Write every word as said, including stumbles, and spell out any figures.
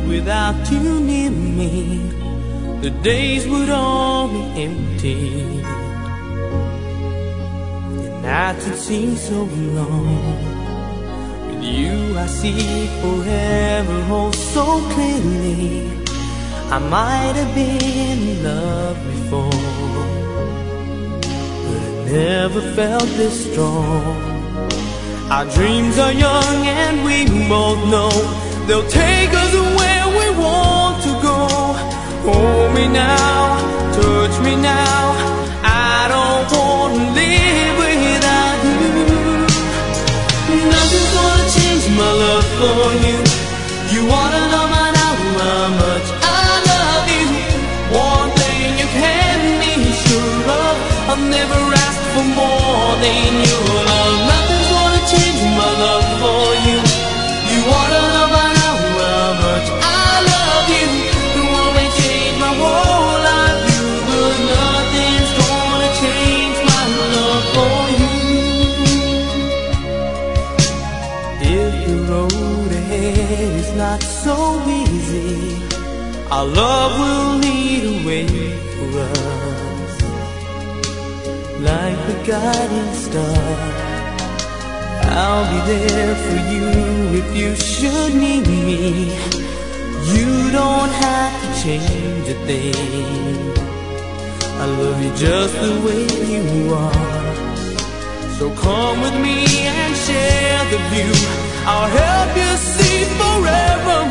Without you near me, the days would all be empty. The nights would seem so long. With you I see forever oh so clearly. I might have been in love before, but I never felt this strong. Our dreams are young and we both know they'll take us where we want to go. Hold me now, touch me now, I don't want to live without you. Nothing's gonna change my love for you. You wanna know by now how much I love you. One thing you can be sure of, I've never asked for more than your love. Nothing's gonna change my love for you. You wanna know by now how much I love you. It won't change my whole life, you, but nothing's gonna change my love for you. If the road ahead is not so easy, our love will lead a way for us, like the guiding star. I'll be there for you if you should need me. You don't have to change a thing. I love you just the way you are. So come with me and share the view. I'll help you see forever